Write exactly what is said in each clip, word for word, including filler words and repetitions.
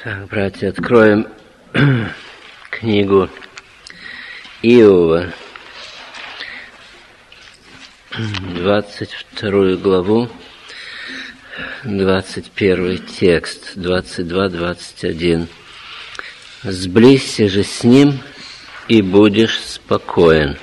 Так, братья, откроем книгу Иова, двадцать вторую главу, двадцать первый текст, двадцать два двадцать один. «Сблизься же с ним, и будешь спокоен».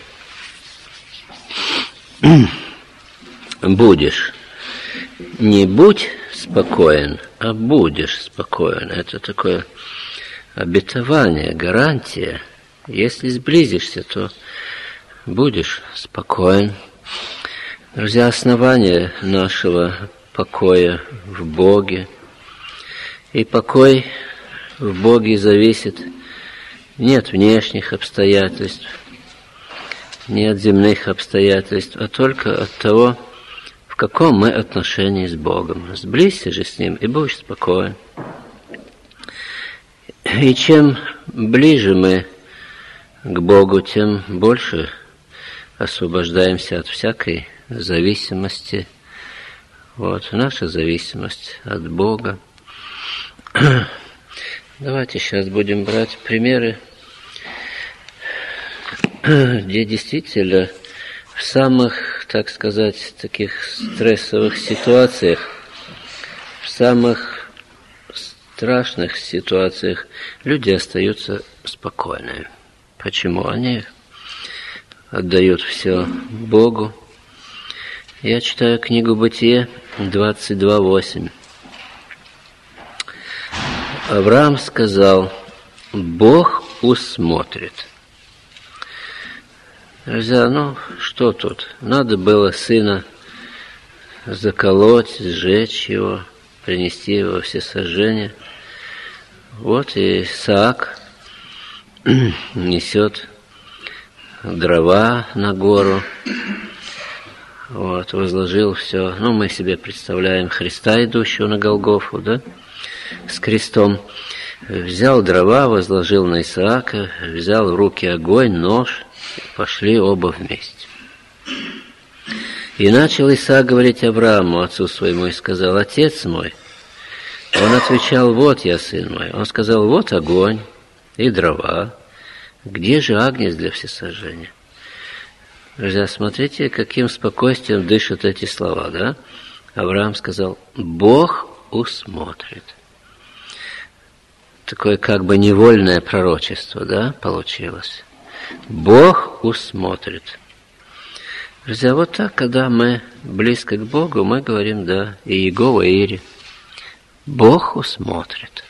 Будешь. Не будь спокоен, а будешь спокоен. Это такое обетование, гарантия. Если сблизишься, то будешь спокоен. Друзья, основание нашего покоя в Боге. И покой в Боге зависит не от внешних обстоятельств, не от земных обстоятельств, а только от того, в каком мы отношении с Богом. Сблизься же с Ним, и будешь спокоен. И чем ближе мы к Богу, тем больше освобождаемся от всякой зависимости. Вот, наша зависимость от Бога. Давайте сейчас будем брать примеры, где действительно в самых, так сказать, таких стрессовых ситуациях, в самых страшных ситуациях люди остаются спокойными. Почему? Они отдают все Богу. Я читаю книгу Бытие двадцать два восемь. Авраам сказал: «Бог усмотрит». Друзья, ну что тут? Надо было сына заколоть, сжечь его, принести его всесожжение. Вот и Исаак несет дрова на гору, вот, возложил все. Ну, мы себе представляем Христа, идущего на Голгофу, да, с крестом. Взял дрова, возложил на Исаака, взял в руки огонь, нож, пошли оба вместе. И начал Исаак говорить Аврааму, отцу своему, и сказал: «Отец мой». Он отвечал: «Вот я, сын мой». Он сказал: «Вот огонь и дрова. Где же агнец для всесожжения?» Друзья, смотрите, каким спокойствием дышат эти слова, да? Авраам сказал: «Бог усмотрит». Такое как бы невольное пророчество, да, получилось. Бог усмотрит. Друзья, вот так, когда мы близко к Богу, мы говорим: да, и Иегова Ире. Бог усмотрит.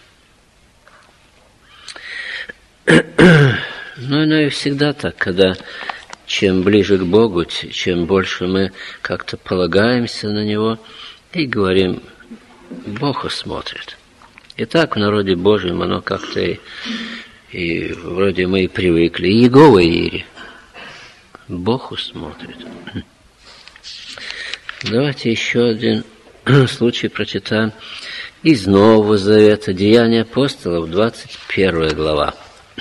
Ну, ну и всегда так, когда чем ближе к Богу, чем больше мы как-то полагаемся на Него и говорим: Бог усмотрит. И так в народе Божьем оно как-то и, и вроде мы и привыкли. Иегова Ире. Бог усмотрит. Давайте еще один случай прочитаем из Нового Завета, Деяния апостолов, двадцать первая глава.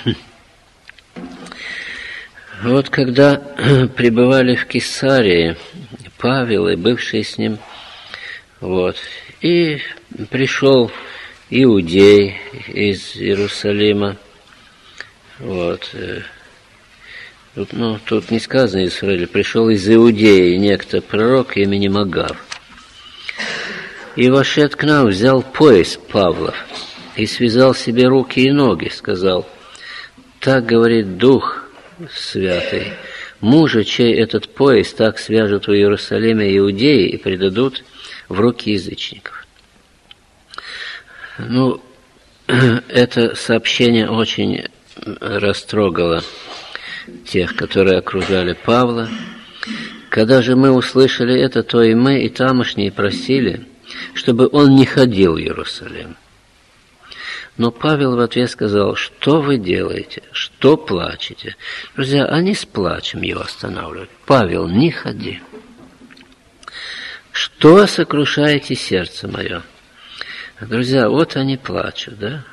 Вот когда пребывали в Кесарии Павел и бывшие с ним, вот, и пришел иудей из Иерусалима, вот, тут, ну, тут не сказано из Израиля, пришел из Иудеи некто пророк именем Агав, и, вошед к нам, взял пояс Павлов и связал себе руки и ноги, сказал: «Так говорит Дух Святый, мужа, чей этот пояс так свяжут в Иерусалиме иудеи и предадут в руки язычников». Ну, это сообщение очень растрогало тех, которые окружали Павла. Когда же мы услышали это, то и мы, и тамошние просили, чтобы он не ходил в Иерусалим. Но Павел в ответ сказал: «Что вы делаете? Что плачете?» Друзья, они с плачем его останавливают. «Павел, не ходи. Что сокрушаете сердце мое?» Друзья, вот они плачут, да?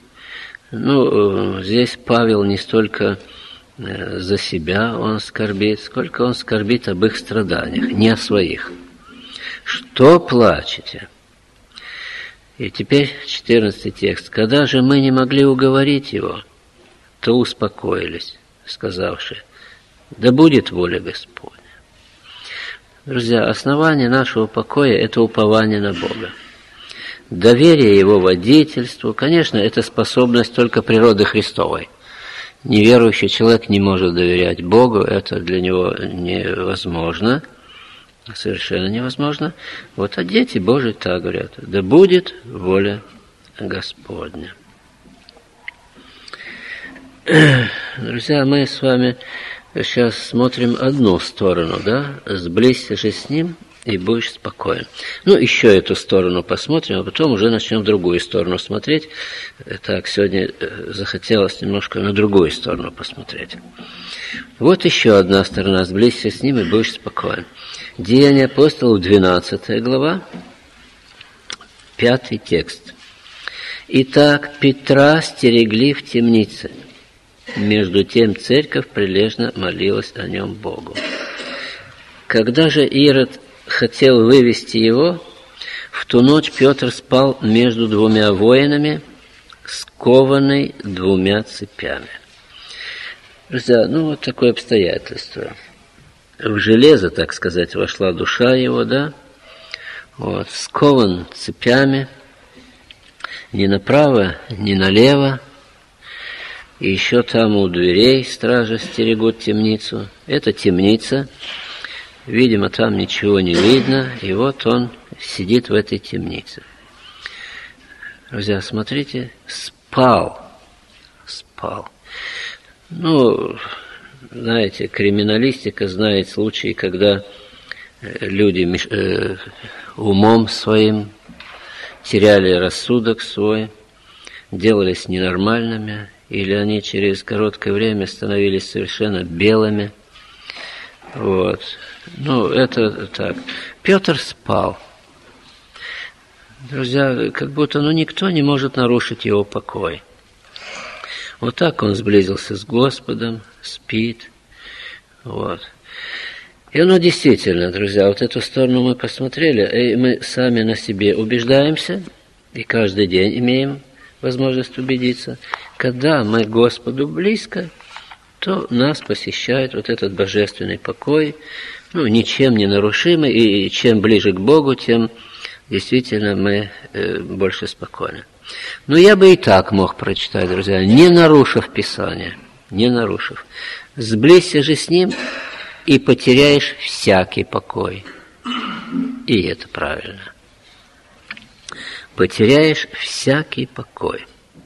Ну, здесь Павел не столько за себя он скорбит, сколько он скорбит об их страданиях, не о своих. «Что плачете?» И теперь четырнадцатый текст. «Когда же мы не могли уговорить его, то успокоились, сказавши, да будет воля Господня». Друзья, основание нашего покоя – это упование на Бога. Доверие Его водительству, конечно, это способность только природы Христовой. Неверующий человек не может доверять Богу, это для него невозможно, совершенно невозможно. Вот, а дети Божии так говорят: да будет воля Господня. Друзья, мы с вами сейчас смотрим одну сторону, да? Сблизься же с Ним, и будешь спокоен. Ну, еще эту сторону посмотрим, а потом уже начнем другую сторону смотреть. Так, сегодня захотелось немножко на другую сторону посмотреть. Вот еще одна сторона. Сблизься с Ним, и будешь спокоен. Деяния апостолов, двенадцатая глава, пятый текст. «Итак, Петра стерегли в темнице. Между тем церковь прилежно молилась о нем Богу. Когда же Ирод хотел вывести его, в ту ночь Петр спал между двумя воинами, скованный двумя цепями». Друзья, ну вот такое обстоятельство. В железо, так сказать, вошла душа его, да, вот, скован цепями, ни направо, ни налево, и еще там у дверей стражи стерегут темницу. Это темница, видимо, там ничего не видно, и вот он сидит в этой темнице. Друзья, смотрите, спал, спал. Ну, знаете, криминалистика знает случаи, когда люди э, умом своим теряли рассудок свой, делались ненормальными, или они через короткое время становились совершенно белыми. Вот. Ну, это так. Петр спал. Друзья, как будто, ну, никто не может нарушить его покой. Вот так он сблизился с Господом, спит. Вот. И оно действительно, друзья, вот эту сторону мы посмотрели, и мы сами на себе убеждаемся, и каждый день имеем возможность убедиться. Когда мы Господу близко, то нас посещает вот этот божественный покой, ну, ничем не нарушимый, и чем ближе к Богу, тем действительно мы э, больше спокойны. Но я бы и так мог прочитать, друзья, не нарушив Писание, не нарушив. Сблизься же с Ним, и потеряешь всякий покой. И это правильно. Потеряешь всякий покой.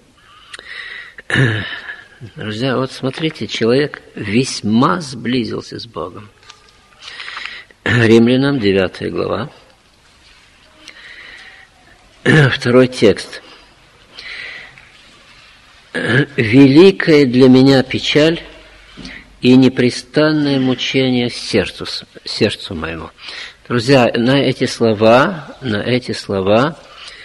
Друзья, вот смотрите, человек весьма сблизился с Богом. Римлянам, девятая глава, второй текст. «Великая для меня печаль и непрестанное мучение сердцу, сердцу моему». Друзья, на эти слова, на эти слова,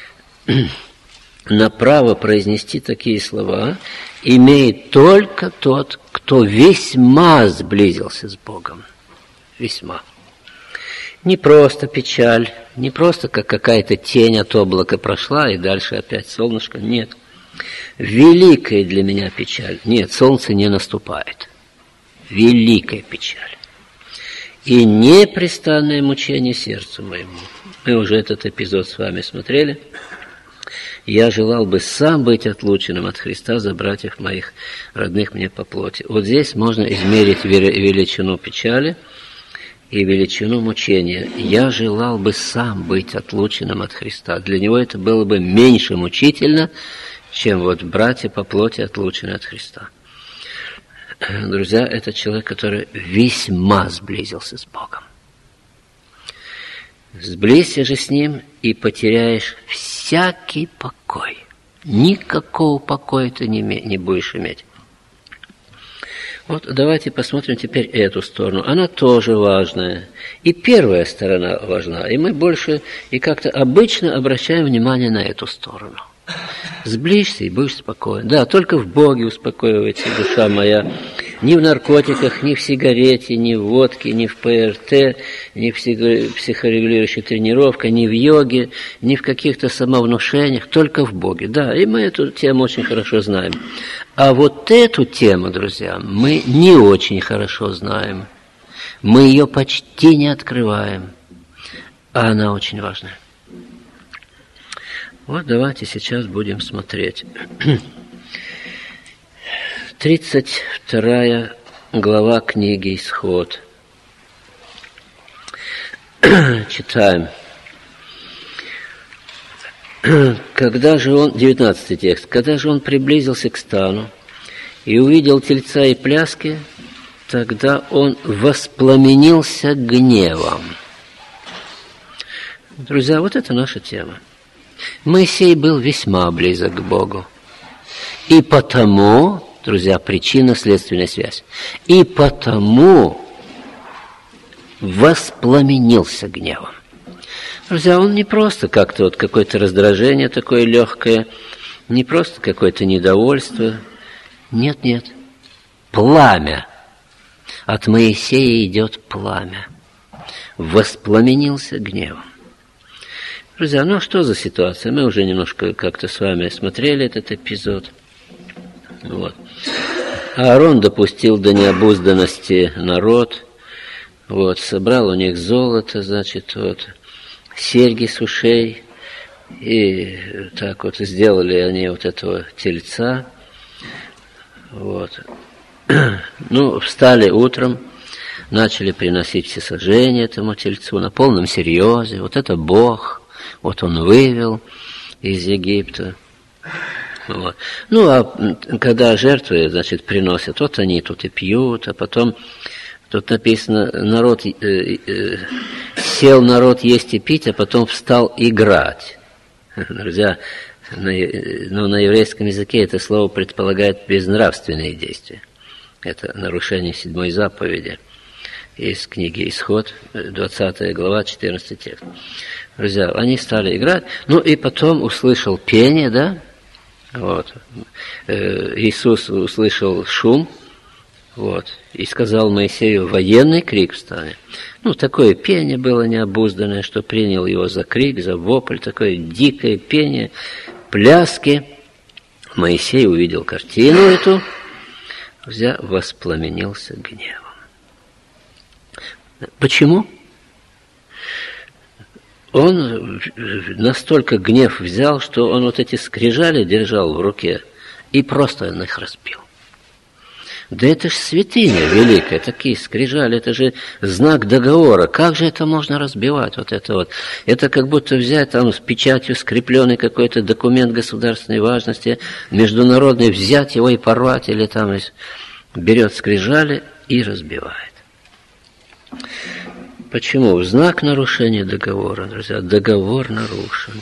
на право произнести такие слова имеет только тот, кто весьма сблизился с Богом. Весьма. Не просто печаль, не просто как какая-то тень от облака прошла и дальше опять солнышко. Нет. Великая для меня печаль. Нет, солнце не наступает. Великая печаль. И непрестанное мучение сердцу моему. Мы уже этот эпизод с вами смотрели. Я желал бы сам быть отлученным от Христа за братьев моих, родных мне по плоти. Вот здесь можно измерить величину печали и величину мучения. Я желал бы сам быть отлученным от Христа. Для него это было бы меньше мучительно, чем вот братья по плоти отлучены от Христа. Друзья, это человек, который весьма сблизился с Богом. Сблизься же с Ним, и потеряешь всякий покой. Никакого покоя ты не, не будешь иметь. Вот давайте посмотрим теперь эту сторону. Она тоже важная. И первая сторона важна. И мы больше и как-то обычно обращаем внимание на эту сторону. Сблизься и будешь спокоен. Да, только в Боге успокоивается душа моя. Ни в наркотиках, ни в сигарете, ни в водке, ни в ПРТ, ни в психорегулирующей тренировке, ни в йоге, ни в каких-то самовнушениях, только в Боге. Да, и мы эту тему очень хорошо знаем. А вот эту тему, друзья, мы не очень хорошо знаем. Мы ее почти не открываем. А она очень важная. Вот давайте сейчас будем смотреть. тридцать вторая глава книги «Исход». Читаем. Когда же он, девятнадцатый текст, когда же он приблизился к стану и увидел тельца и пляски, тогда он воспламенился гневом. Друзья, вот это наша тема. Моисей был весьма близок к Богу. И потому... Друзья, причинно-следственная связь. И потому воспламенился гневом. Друзья, он не просто как-то вот какое-то раздражение такое легкое, не просто какое-то недовольство. Нет, нет. Пламя. От Моисея идет пламя. Воспламенился гневом. Друзья, ну что за ситуация? Мы уже немножко как-то с вами смотрели этот эпизод. Вот. Аарон допустил до необузданности народ, вот, собрал у них золото, значит, вот, серьги с ушей, и так вот сделали они вот этого тельца, вот. Ну, встали утром, начали приносить всесожжения этому тельцу на полном серьезе, вот это Бог, вот он вывел из Египта. Вот. Ну, а когда жертвы, значит, приносят, вот они тут и пьют, а потом, тут написано, народ, э, э, сел народ есть и пить, а потом встал играть. Друзья, на, ну, на еврейском языке это слово предполагает безнравственные действия. Это нарушение седьмой заповеди из книги «Исход», двадцатая глава, четырнадцатый текст. Друзья, они стали играть, ну и потом услышал пение, да? Вот. Иисус услышал шум, вот, и сказал Моисею: военный крик встанет. Ну, такое пение было необузданное, что принял его за крик, за вопль, такое дикое пение, пляски. Моисей увидел картину эту, взя, воспламенился гневом. Почему? Он настолько гнев взял, что он вот эти скрижали держал в руке и просто их разбил. Да это ж святыня великая, такие скрижали, это же знак договора. Как же это можно разбивать, вот это вот? Это как будто взять там с печатью скрепленный какой-то документ государственной важности, международный, взять его и порвать, или там берет скрижали и разбивает. Почему? В знак нарушения договора, друзья. Договор нарушен.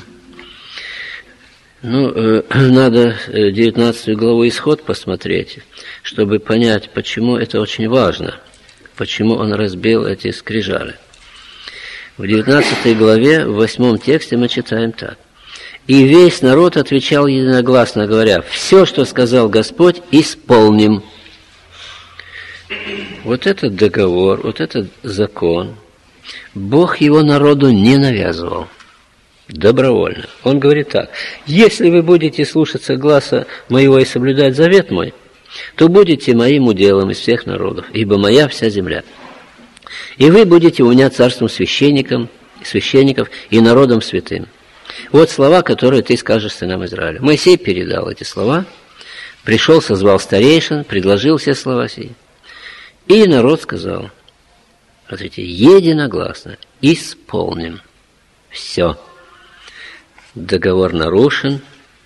Ну, э, надо девятнадцатую главу «Исход» посмотреть, чтобы понять, почему это очень важно. Почему он разбил эти скрижали. В девятнадцатой главе, в восьмом тексте мы читаем так. «И весь народ отвечал единогласно, говоря: все, что сказал Господь, исполним». Вот этот договор, вот этот закон, Бог его народу не навязывал добровольно. Он говорит так: если вы будете слушаться гласа моего и соблюдать завет мой, то будете моим уделом из всех народов, ибо моя вся земля. И вы будете у меня царством священником, священников и народом святым. Вот слова, которые ты скажешь сынам Израиля. Моисей передал эти слова, пришел, созвал старейшин, предложил все слова сии. И народ сказал: смотрите, единогласно исполним. Все. Договор нарушен.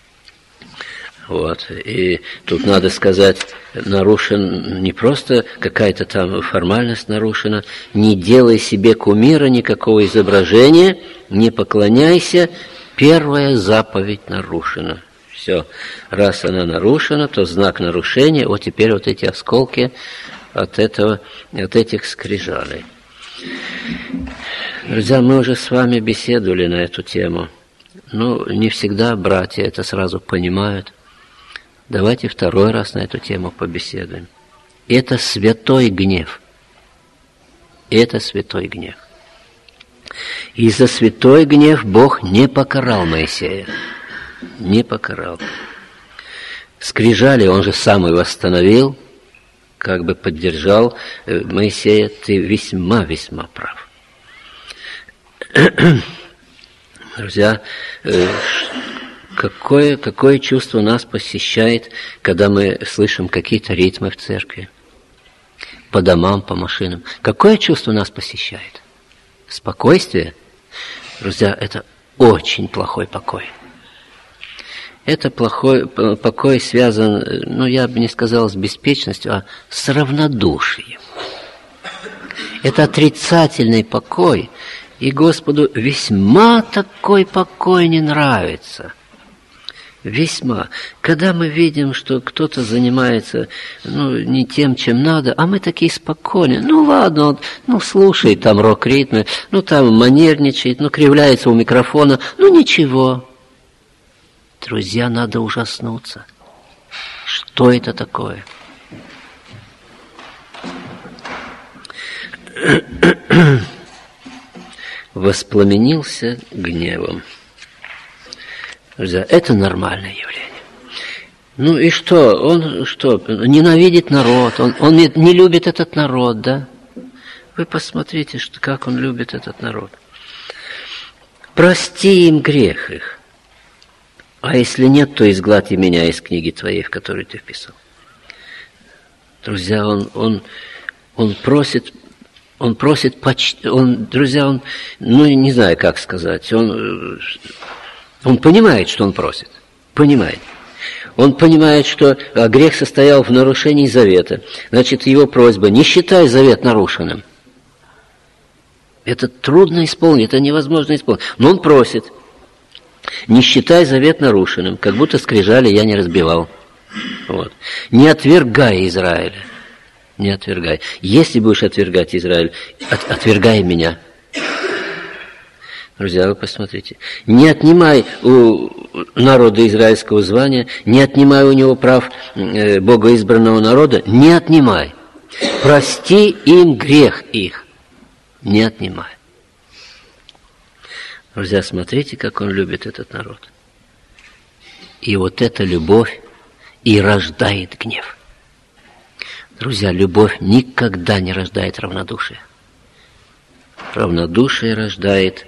Вот. И тут надо сказать, нарушен не просто какая-то там формальность нарушена. Не делай себе кумира, никакого изображения, не поклоняйся. Первая заповедь нарушена. Все. Раз она нарушена, то знак нарушения. Вот теперь вот эти осколки от этого, от этих скрижалей. Друзья, мы уже с вами беседовали на эту тему. Ну, не всегда братья это сразу понимают. Давайте второй раз на эту тему побеседуем. Это святой гнев. Это святой гнев. И за святой гнев Бог не покарал Моисея. Не покарал. Скрижали он же сам и восстановил, как бы поддержал Моисея. Ты весьма-весьма прав. Друзья, какое, какое чувство нас посещает, когда мы слышим какие-то ритмы в церкви, по домам, по машинам? Какое чувство нас посещает? Спокойствие? Друзья, это очень плохой покой. Это плохой покой связан, ну, я бы не сказал с беспечностью, а с равнодушием. Это отрицательный покой, и Господу весьма такой покой не нравится. Весьма. Когда мы видим, что кто-то занимается, ну, не тем, чем надо, а мы такие спокойные. Ну, ладно, он, ну, слушает там рок-ритмы, ну, там манерничает, ну, кривляется у микрофона, ну, ничего. Друзья, надо ужаснуться. Что это такое? Воспламенился гневом. Друзья, это нормальное явление. Ну и что? Он что? Ненавидит народ, он, он не, не любит этот народ, да? Вы посмотрите, что, как он любит этот народ. Прости им грех их. А если нет, то изгладь и меня из книги твоей, в которую ты вписал. Друзья, он, он, он просит, он просит почти, он, друзья, он, ну, не знаю, как сказать, он, он понимает, что он просит, понимает. Он понимает, что грех состоял в нарушении завета. Значит, его просьба: не считай завет нарушенным. Это трудно исполнить, это невозможно исполнить. Но он просит: не считай завет нарушенным, как будто скрижали я не разбивал. Вот. Не отвергай Израиля. Не отвергай. Если будешь отвергать Израиль, от, отвергай меня. Друзья, вы посмотрите. Не отнимай у народа израильского звания, не отнимай у него прав э, богоизбранного народа, не отнимай. Прости им грех их. Не отнимай. Друзья, смотрите, как он любит этот народ. И вот эта любовь и рождает гнев. Друзья, любовь никогда не рождает равнодушие. Равнодушие рождает,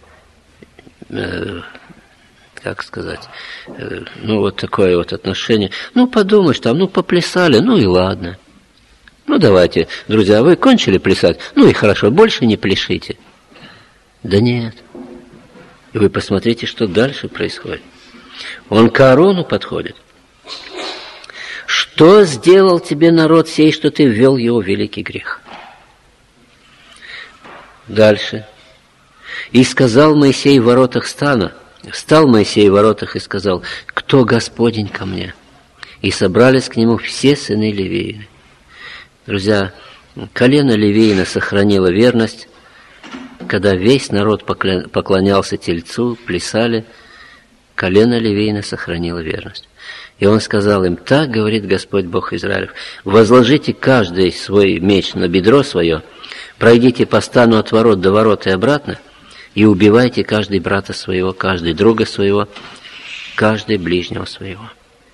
э, как сказать, э, ну вот такое вот отношение. Ну подумаешь там, ну поплясали, ну и ладно. Ну давайте, друзья, вы кончили плясать, ну и хорошо, больше не пляшите. Да нет. И вы посмотрите, что дальше происходит. Он к Аарону подходит. Что сделал тебе народ сей, что ты ввел его в великий грех? Дальше. И сказал Моисей в воротах стана, встал Моисей в воротах и сказал: кто Господень ко мне? И собрались к нему все сыны Левиины. Друзья, колено Левиина сохранило верность. Когда весь народ поклонялся тельцу, плясали, колено Левиина сохранило верность. И он сказал им: так говорит Господь Бог Израилев: возложите каждый свой меч на бедро свое, пройдите по стану от ворот до ворот и обратно, и убивайте каждый брата своего, каждый друга своего, каждый ближнего своего.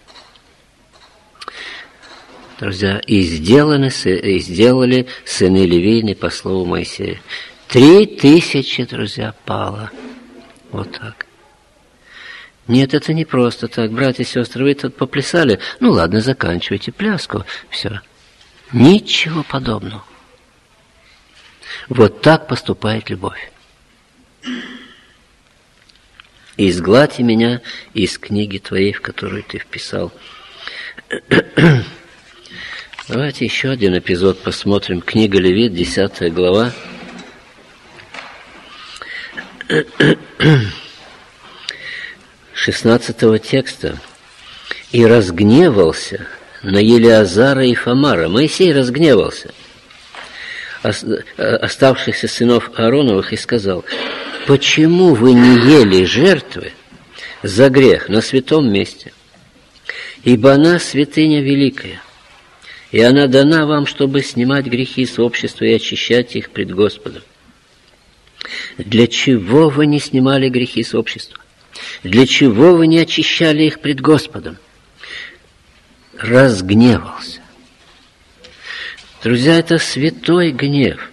Друзья, и, сделаны, и сделали сыны Левиины по слову Моисея. Три тысячи, друзья, пало. Вот так. Нет, это не просто так. Братья и сестры, вы тут поплясали. Ну ладно, заканчивайте пляску. Все. Ничего подобного. Вот так поступает любовь. Изгладь меня из книги твоей, в которую ты вписал. Давайте еще один эпизод посмотрим. Книга Левит, десятая глава. шестнадцатого текста. И разгневался на Елеазара и Фомара. Моисей разгневался оставшихся сынов Аароновых и сказал: почему вы не ели жертвы за грех на святом месте? Ибо она святыня великая. и она дана вам, чтобы снимать грехи с общества и очищать их пред Господом. Для чего вы не снимали грехи с общества? Для чего вы не очищали их пред Господом? Разгневался. Друзья, это святой гнев.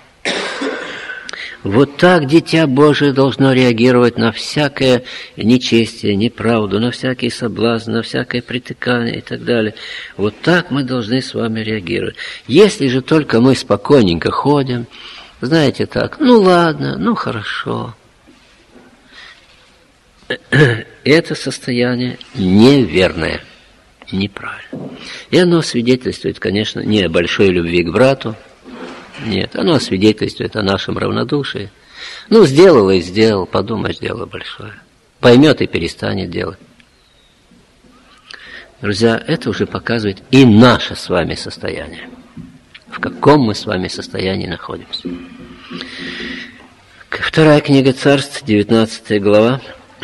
Вот так дитя Божие должно реагировать на всякое нечестие, неправду, на всякий соблазн, на всякое притыкание и так далее. Вот так мы должны с вами реагировать. Если же только мы спокойненько ходим, знаете так, ну ладно, ну хорошо. Это состояние неверное, неправильно. И оно свидетельствует, конечно, не о большой любви к брату, нет, оно свидетельствует о нашем равнодушии. Ну, сделал и сделал, подумаешь, дело большое. Поймет и перестанет делать. Друзья, это уже показывает и наше с вами состояние. В каком мы с вами состоянии находимся. Вторая книга Царств, девятнадцатая глава,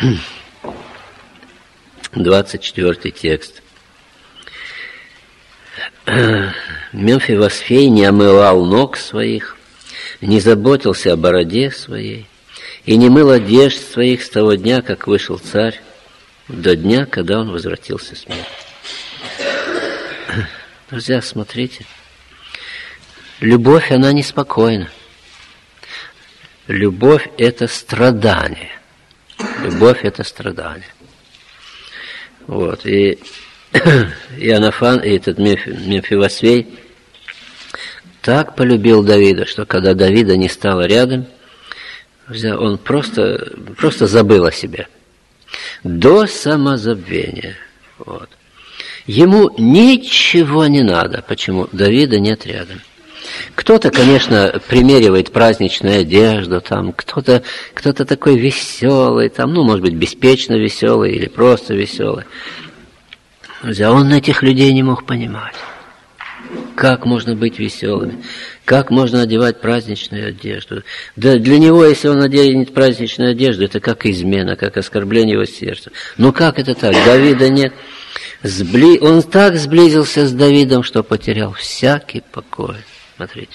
двадцать четвёртый текст. Мемфивосфей не омывал ног своих, не заботился о бороде своей и не мыл одежд своих с того дня, как вышел царь, до дня, когда он возвратился с мира. Друзья, смотрите, любовь, она неспокойна. Любовь – это страдание. Любовь – это страдание. Вот, и Иоаннафан, и этот Мемфивосфей так полюбил Давида, что когда Давида не стало рядом, он просто, просто забыл о себе. До самозабвения. Вот. Ему ничего не надо. Почему? Давида нет рядом. Кто-то, конечно, примеривает праздничную одежду, там, кто-то, кто-то такой веселый, там, ну, может быть, беспечно веселый или просто веселый. Друзья, он этих людей не мог понимать. Как можно быть веселыми? Как можно одевать праздничную одежду? Да для него, если он оденет праздничную одежду, это как измена, как оскорбление его сердца. Ну как это так? Давида нет. Сбли... Он так сблизился с Давидом, что потерял всякий покой. Смотрите.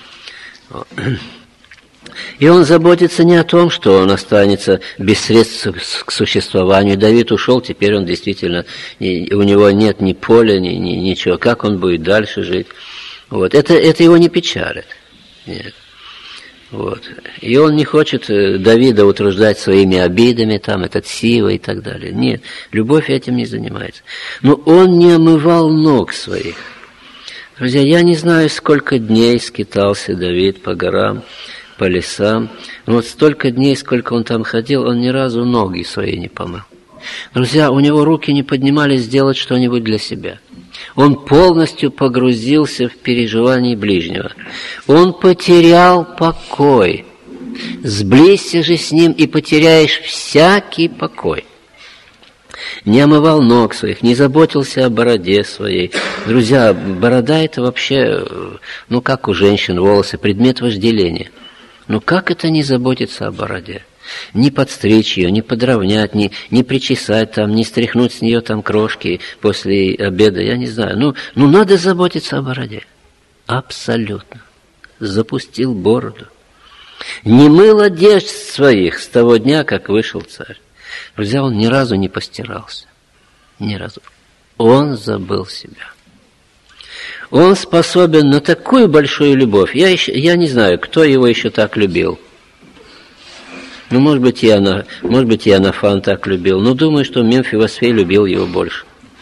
И он заботится не о том, что он останется без средств к существованию. Давид ушел, теперь он действительно, у него нет ни поля, ни, ни ничего. Как он будет дальше жить? Вот. Это, это его не печалит. Нет. Вот. И он не хочет Давида утруждать своими обидами, там, этот Сива и так далее. Нет, любовь этим не занимается. Но он не омывал ног своих. Друзья, я не знаю, сколько дней скитался Давид по горам, по лесам. Но вот столько дней, сколько он там ходил, он ни разу ноги свои не помыл. Друзья, у него руки не поднимались сделать что-нибудь для себя. Он полностью погрузился в переживание ближнего. Он потерял покой. Сблизься же с ним, и потеряешь всякий покой. Не омывал ног своих, не заботился о бороде своей. Друзья, борода – это вообще, ну как у женщин волосы, предмет вожделения. Ну как это не заботиться о бороде? Не подстричь ее, не подровнять, не, не причесать там, не стряхнуть с нее там крошки после обеда, я не знаю. Ну, ну надо заботиться о бороде. Абсолютно. Запустил бороду. Не мыл одежд своих с того дня, как вышел царь. Друзья, он ни разу не постирался. Ни разу. Он забыл себя. Он способен на такую большую любовь. Я, еще, я не знаю, кто его еще так любил. Ну, может быть, и она, может быть, и Иоаннафан так любил. Но думаю, что Мемфивосфей любил его больше.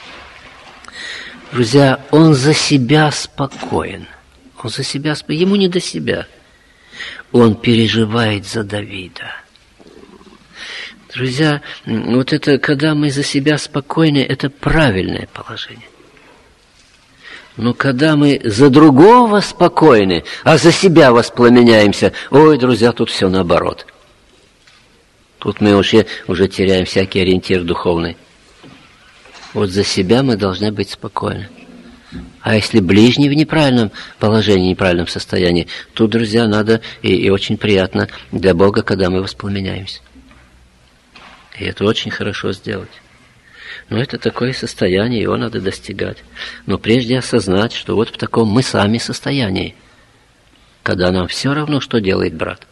Друзья, он за себя спокоен. Он за себя спокоен. Ему не до себя. Он переживает за Давида. Друзья, вот это, когда мы за себя спокойны, это правильное положение. Но когда мы за другого спокойны, а за себя воспламеняемся, ой, друзья, тут все наоборот. Тут мы уже, уже теряем всякий ориентир духовный. Вот за себя мы должны быть спокойны. А если ближний в неправильном положении, неправильном состоянии, то, друзья, надо, и, и очень приятно для Бога, когда мы воспламеняемся. И это очень хорошо сделать. Но это такое состояние, его надо достигать. Но прежде осознать, что вот в таком мы сами состоянии, когда нам все равно, что делает брат.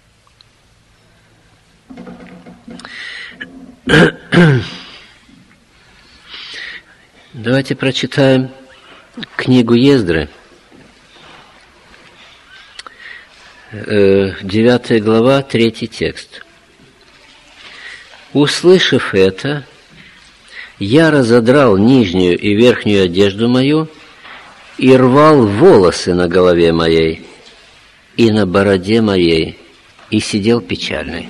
Давайте прочитаем книгу Ездры, девятая глава, третий текст. «Услышав это, я разодрал нижнюю и верхнюю одежду мою и рвал волосы на голове моей и на бороде моей, и сидел печальный».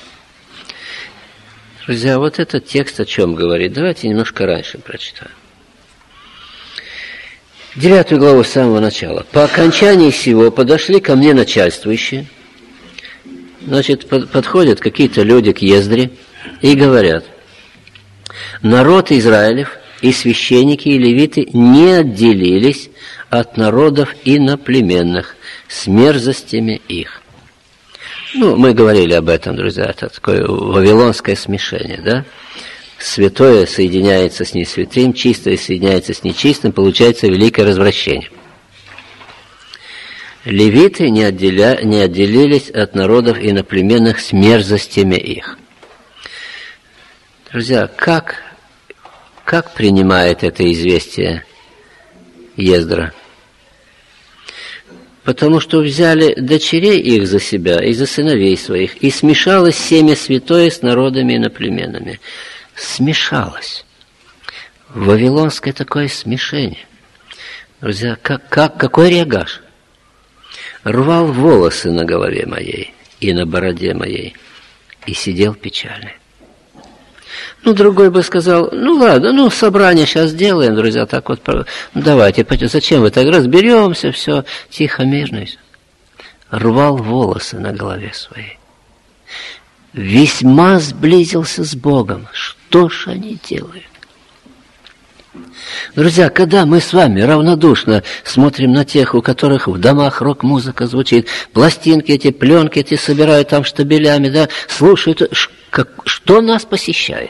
Друзья, вот этот текст о чем говорит? Давайте немножко раньше прочитаем. Девятую главу с самого начала. «По окончании сего подошли ко мне начальствующие». Значит, под, подходят какие-то люди к Ездре и говорят: «Народ Израилев и священники и левиты не отделились от народов иноплеменных с мерзостями их». Ну, мы говорили об этом, друзья, это такое вавилонское смешение, да? Святое соединяется с несвятым, чистое соединяется с нечистым, получается великое развращение. Левиты не, отделя, не отделились от народов иноплеменных с мерзостями их. Друзья, как, как принимает это известие Ездра? Потому что взяли дочерей их за себя и за сыновей своих, и смешалось семя святое с народами иноплеменными. Смешалось. Вавилонское такое смешение. Друзья, как, как, какой реагаж? «Рвал волосы на голове моей и на бороде моей, и сидел печальный». Ну, другой бы сказал: ну ладно, ну собрание сейчас сделаем, друзья, так вот, давайте, зачем вы так, разберемся, все, тихо, мирно. Рвал волосы на голове своей. Весьма сблизился с Богом. Что ж они делают? Друзья, когда мы с вами равнодушно смотрим на тех, у которых в домах рок-музыка звучит, пластинки эти, пленки эти собирают там штабелями, да, слушают, как, что нас посещает?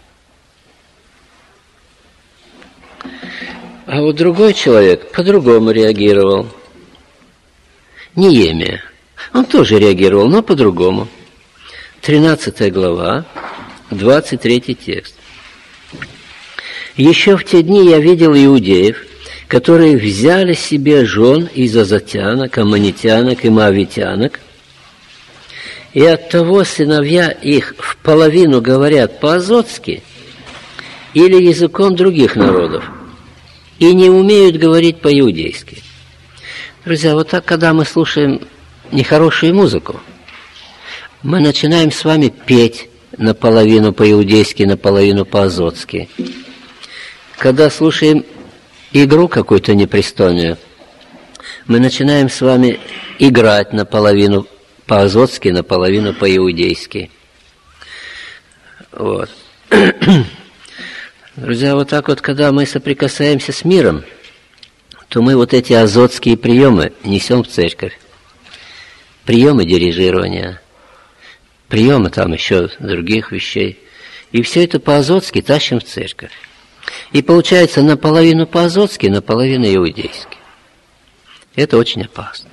А вот другой человек по-другому реагировал. Неемия. Он тоже реагировал, но по-другому. тринадцатая глава, двадцать третий текст. «Еще в те дни я видел иудеев, которые взяли себе жен из азотянок, аммонитянок и моавитянок, и оттого сыновья их в половину говорят по-азотски или языком других народов, и не умеют говорить по-иудейски». Друзья, вот так, когда мы слушаем нехорошую музыку, мы начинаем с вами петь наполовину по-иудейски, наполовину по-азотски. Когда слушаем игру какую-то непристойную, мы начинаем с вами играть наполовину по-азотски, наполовину по-иудейски. Вот. Друзья, вот так вот, когда мы соприкасаемся с миром, то мы вот эти азотские приемы несем в церковь. Приемы дирижирования, приемы там еще других вещей. И все это по-азотски тащим в церковь. И получается наполовину по-азотски, наполовину иудейски. Это очень опасно.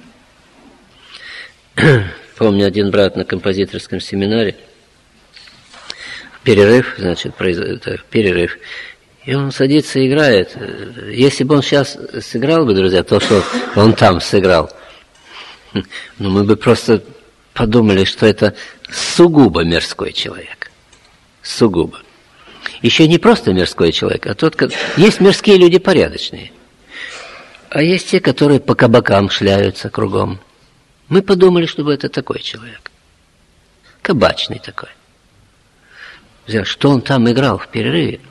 Помню, один брат на композиторском семинаре, перерыв, значит, перерыв, и он садится и играет. Если бы он сейчас сыграл бы, друзья, то, что он там сыграл, ну, мы бы просто подумали, что это сугубо мирской человек. Сугубо. Еще не просто мирской человек, а тот, как... Есть мирские люди порядочные, а есть те, которые по кабакам шляются кругом. Мы подумали, чтобы это такой человек. Кабачный такой. Что он там играл в перерыве?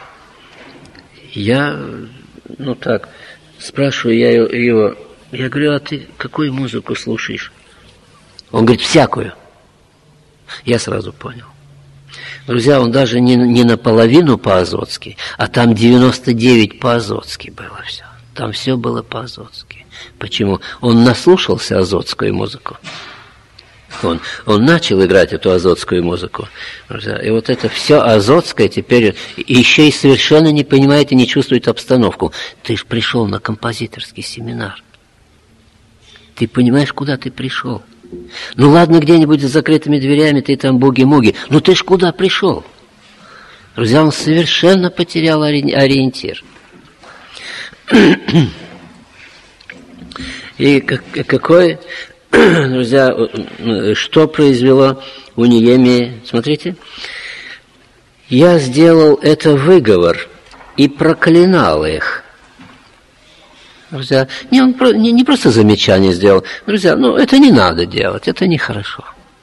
Я, ну так, спрашиваю я его, я говорю: а ты какую музыку слушаешь? Он говорит: всякую. Я сразу понял. Друзья, он даже не, не наполовину по-азотски, а там девяносто девять по-азотски было все. Там все было по-азотски. Почему? Он наслушался азотскую музыку. Он, он начал играть эту азотскую музыку. И вот это все азотское теперь еще и совершенно не понимает и не чувствует обстановку. Ты ж пришел на композиторский семинар. Ты понимаешь, куда ты пришел? Ну ладно, где-нибудь за закрытыми дверями ты там буги-муги. Ну ты ж куда пришел? Друзья, он совершенно потерял ориентир. И какой... Друзья, что произвело у Неемии? Смотрите. «Я сделал это выговор и проклинал их». Друзья, не, он не, не просто замечание сделал. Друзья, ну это не надо делать, это нехорошо.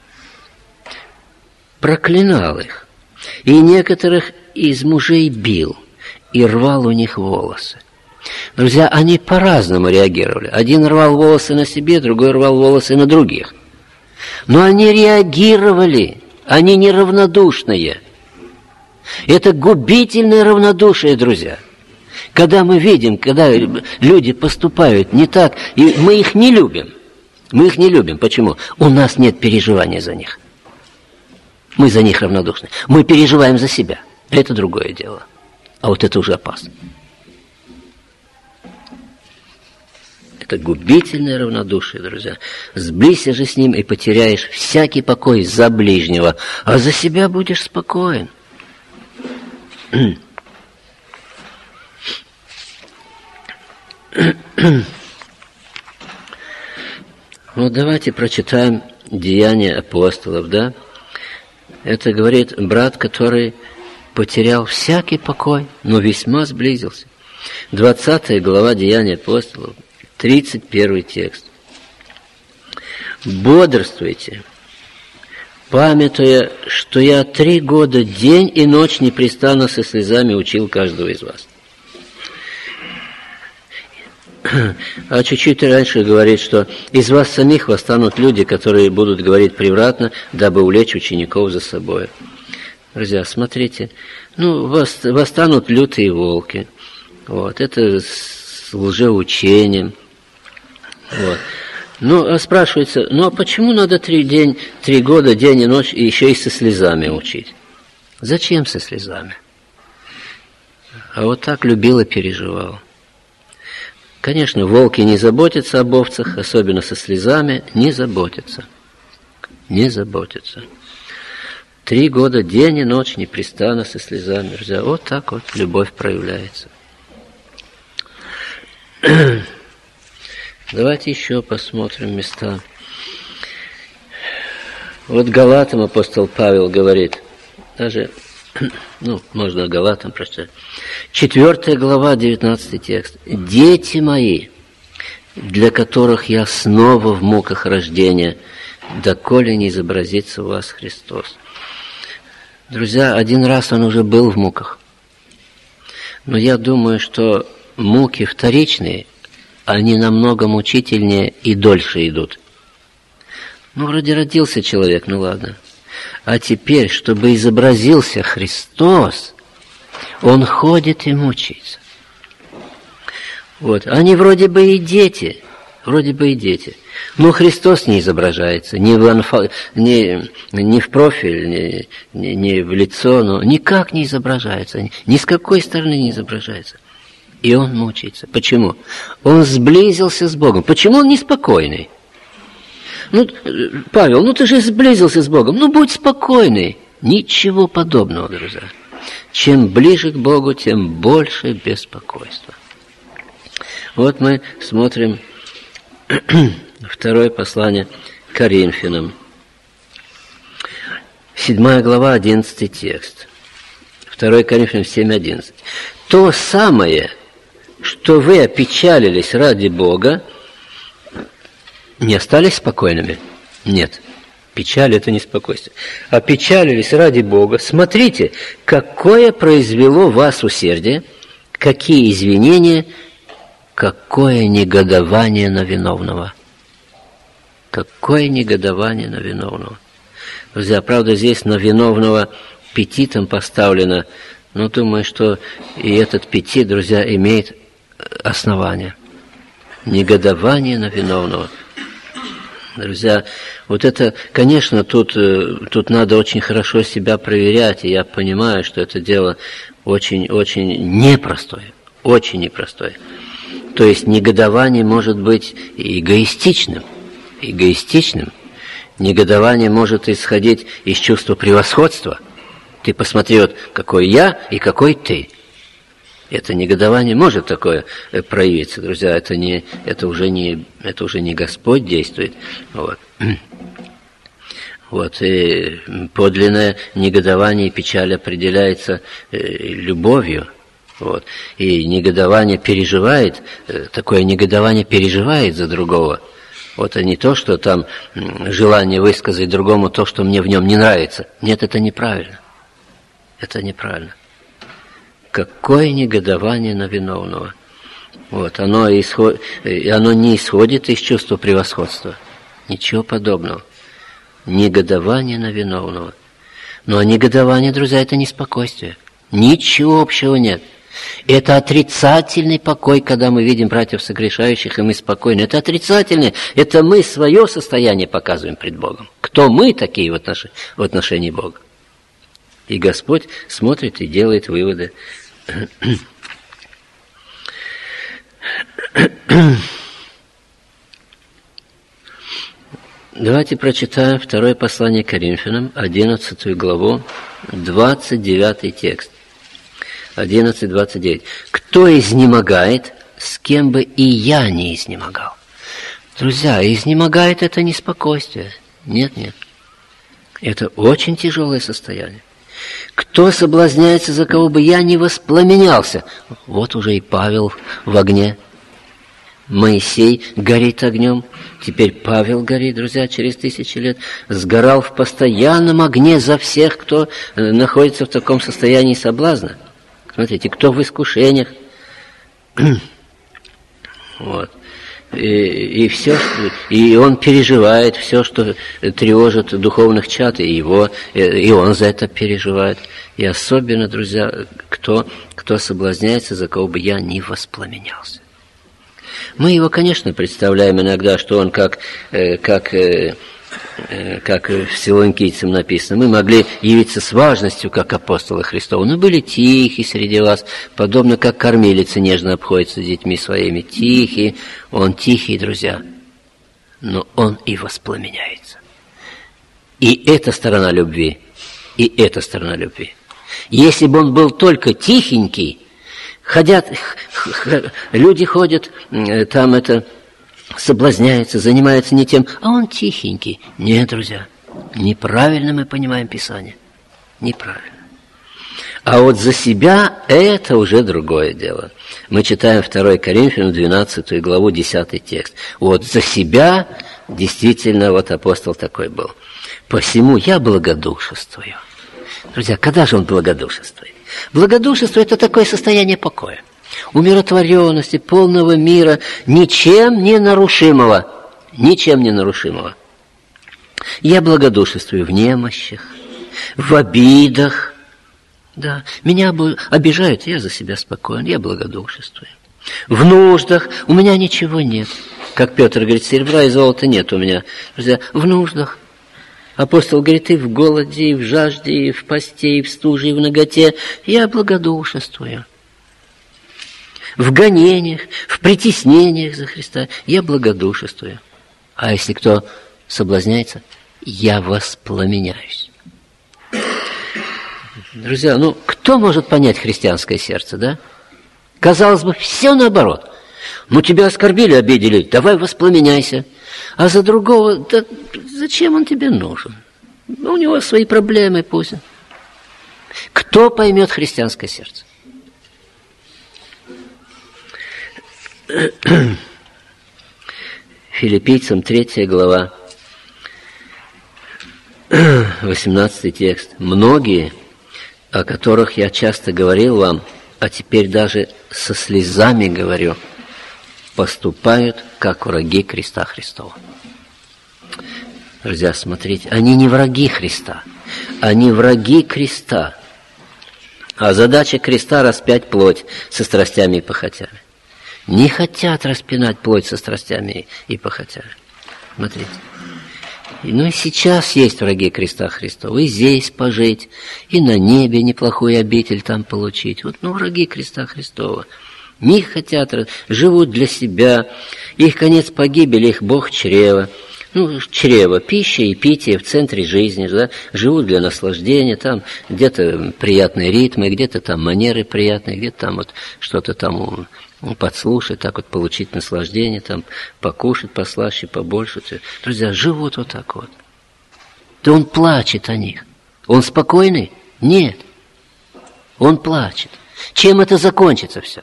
Проклинал их. И некоторых из мужей бил и рвал у них волосы. Друзья, они по-разному реагировали. Один рвал волосы на себе, другой рвал волосы на других. Но они реагировали, они неравнодушные. Это губительное равнодушие, друзья. Когда мы видим, когда люди поступают не так, и мы их не любим. Мы их не любим. Почему? У нас нет переживания за них. Мы за них равнодушны. Мы переживаем за себя. Это другое дело. А вот это уже опасно. Это губительное равнодушие, друзья. Сблизься же с ним и потеряешь всякий покой за ближнего, а за себя будешь спокоен. Вот давайте прочитаем Деяния апостолов, да? Это говорит брат, который потерял всякий покой, но весьма сблизился. двадцатая глава Деяний апостолов, тридцать первый текст. «Бодрствуйте, памятуя, что я три года день и ночь непрестанно со слезами учил каждого из вас». А чуть-чуть раньше говорит, что из вас самих восстанут люди, которые будут говорить превратно, дабы увлечь учеников за собой. Друзья, смотрите, ну, восстанут лютые волки. Вот, это с лжеучением. Вот. Ну, а спрашивается, ну, а почему надо три, день, три года, день и ночь, и еще и со слезами учить? Зачем со слезами? А вот так любил и переживал. Конечно, волки не заботятся об овцах, особенно со слезами, не заботятся. Не заботятся. Три года, день и ночь, непрестанно со слезами. Друзья, вот так вот любовь проявляется. Давайте еще посмотрим места. Вот Галатам апостол Павел говорит, даже, ну, можно Галатам прочитать. Четвертая глава, девятнадцатый текст. «Дети мои, для которых я снова в муках рождения, доколе не изобразится у вас Христос». Друзья, один раз он уже был в муках. Но я думаю, что муки вторичные, они намного мучительнее и дольше идут. Ну, вроде родился человек, ну ладно. А теперь, чтобы изобразился Христос, он ходит и мучается. Вот. Они вроде бы и дети, вроде бы и дети. Но Христос не изображается, ни в, анфа, ни, ни в профиль, ни, ни, ни в лицо, но никак не изображается, ни, ни с какой стороны не изображается. И он мучается. Почему? Он сблизился с Богом. Почему он неспокойный? Ну, Павел, ну ты же сблизился с Богом. Ну, будь спокойный. Ничего подобного, друзья. Чем ближе к Богу, тем больше беспокойства. Вот мы смотрим второе послание к Коринфянам. Седьмая глава, одиннадцатый текст. второе Коринфянам семь одиннадцать. То самое, что вы опечалились ради Бога, не остались спокойными? Нет. Печаль – это не спокойствие. Опечалились ради Бога. Смотрите, какое произвело вас усердие, какие извинения, какое негодование на виновного. Какое негодование на виновного. Друзья, правда, здесь на виновного петитом поставлено, но думаю, что и этот петит, друзья, имеет основание. Негодование на виновного. Друзья, вот это, конечно, тут, тут надо очень хорошо себя проверять, и я понимаю, что это дело очень-очень непростое, очень непростое. То есть негодование может быть эгоистичным, эгоистичным. Негодование может исходить из чувства превосходства. Ты посмотри, вот какой я и какой ты. Это негодование может такое проявиться, друзья. Это не, это уже не, это уже не Господь действует. Вот. Вот, и подлинное негодование и печаль определяется любовью. Вот. И негодование переживает, такое негодование переживает за другого. Вот, а не то, что там желание высказать другому то, что мне в нем не нравится. Нет, это неправильно. Это неправильно. Какое негодование на виновного. Вот, оно, исход... оно не исходит из чувства превосходства. Ничего подобного. Негодование на виновного. Но негодование, друзья, это не спокойствие. Ничего общего нет. Это отрицательный покой, когда мы видим братьев согрешающих, и мы спокойны. Это отрицательный, это мы свое состояние показываем пред Богом. Кто мы такие в отношении, в отношении Бога? И Господь смотрит и делает выводы. Давайте прочитаем второе послание к Коринфянам, одиннадцатую главу, двадцать девятый текст. одиннадцать двадцать девять. «Кто изнемогает, с кем бы и я не изнемогал». Друзья, изнемогает — это не спокойствие. Нет, нет. Это очень тяжелое состояние. «Кто соблазняется, за кого бы я не воспламенялся». Вот уже и Павел в огне. Моисей горит огнем. Теперь Павел горит, друзья, через тысячи лет. Сгорал в постоянном огне за всех, кто находится в таком состоянии соблазна. Смотрите, кто в искушениях. Вот. И, и все, и он переживает все, что тревожит духовных чад, и его, и он за это переживает. И особенно, друзья, кто, кто соблазняется, за кого бы я не воспламенялся. Мы его, конечно, представляем иногда, что он как, как, как в Фессалоникийцам написано, мы могли явиться с важностью, как апостолы Христовы, но были тихи среди вас, подобно как кормилица нежно обходится с детьми своими. Тихий, он тихий, друзья, но он и воспламеняется. И эта сторона любви, и эта сторона любви. Если бы он был только тихенький, ходят, люди ходят, там это соблазняются, занимаются не тем, а он тихенький. Нет, друзья, неправильно мы понимаем Писание. Неправильно. А вот за себя это уже другое дело. Мы читаем второе Коринфянам, двенадцатую главу, десятый текст. Вот за себя действительно вот апостол такой был. «Посему я благодушествую». Друзья, когда же он благодушествует? Благодушество – это такое состояние покоя, умиротворенности, полного мира, ничем не нарушимого. Ничем не нарушимого. Я благодушествую в немощах, в обидах. Да, меня обижают, я за себя спокоен, я благодушествую. В нуждах у меня ничего нет. Как Петр говорит, серебра и золота нет у меня. Друзья, в нуждах. Апостол говорит, и в голоде, и в жажде, и в посте, и в стуже, и в наготе я благодушествую. В гонениях, в притеснениях за Христа я благодушествую. А если кто соблазняется, я воспламеняюсь. Друзья, ну кто может понять христианское сердце, да? Казалось бы, все наоборот. Ну тебя оскорбили, обидели, давай воспламеняйся. А за другого, да зачем он тебе нужен? Ну, у него свои проблемы, пусть. Кто поймет христианское сердце? Филиппийцам третья глава, восемнадцатый текст. «Многие, о которых я часто говорил вам, а теперь даже со слезами говорю, поступают, как враги креста Христова». Друзья, смотрите, они не враги Христа, они враги креста. А задача креста – распять плоть со страстями и похотями. Не хотят распинать плоть со страстями и похотями. Смотрите. Ну и сейчас есть враги креста Христова. И здесь пожить, и на небе неплохую обитель там получить. Вот, ну, враги креста Христова. Не хотят, живут для себя. Их конец погибели, их Бог чрево. Ну, чрево, пища и питье в центре жизни, да, живут для наслаждения, там где-то приятные ритмы, где-то там манеры приятные, где-то там вот что-то там подслушать, так вот получить наслаждение, там покушать послаще, побольше. Друзья, живут вот так вот. Да он плачет о них. Он спокойный? Нет. Он плачет. Чем это закончится все?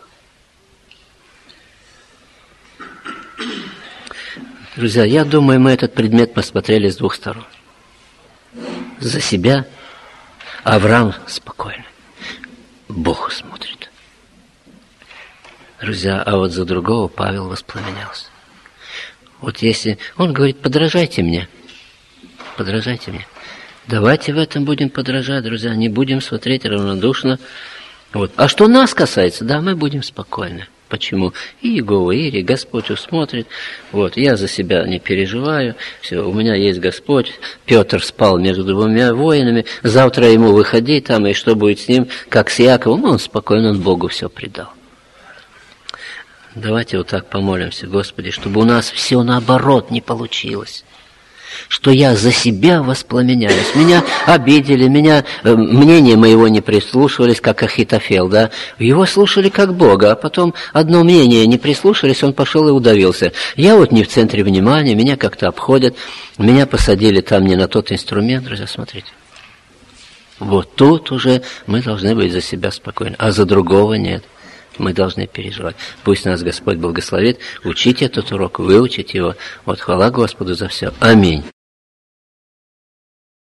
Друзья, я думаю, мы этот предмет посмотрели с двух сторон. За себя Авраам спокойный. Богу смотрит. Друзья, а вот за другого Павел воспламенялся. Вот если... Он говорит, подражайте мне. Подражайте мне. Давайте в этом будем подражать, друзья. Не будем смотреть равнодушно. Вот. А что нас касается, да, мы будем спокойны. Почему? И Иегова Ири, Господь усмотрит. Вот, я за себя не переживаю. Все, у меня есть Господь. Петр спал между двумя воинами. Завтра ему выходить там, и что будет с ним, как с Яковом, он спокойно, он Богу все предал. Давайте вот так помолимся, Господи, чтобы у нас все наоборот не получилось. Что я за себя воспламеняюсь. Меня обидели, меня, э, мнение моего не прислушивались, как Ахитофел, да. Его слушали как Бога, а потом одно мнение не прислушались, он пошел и удавился. Я вот не в центре внимания, меня как-то обходят, меня посадили там не на тот инструмент, друзья, смотрите. Вот тут уже мы должны быть за себя спокойны, а за другого нет. Мы должны переживать. Пусть нас Господь благословит. Учите этот урок, выучите его. Вот хвала Господу за все. Аминь.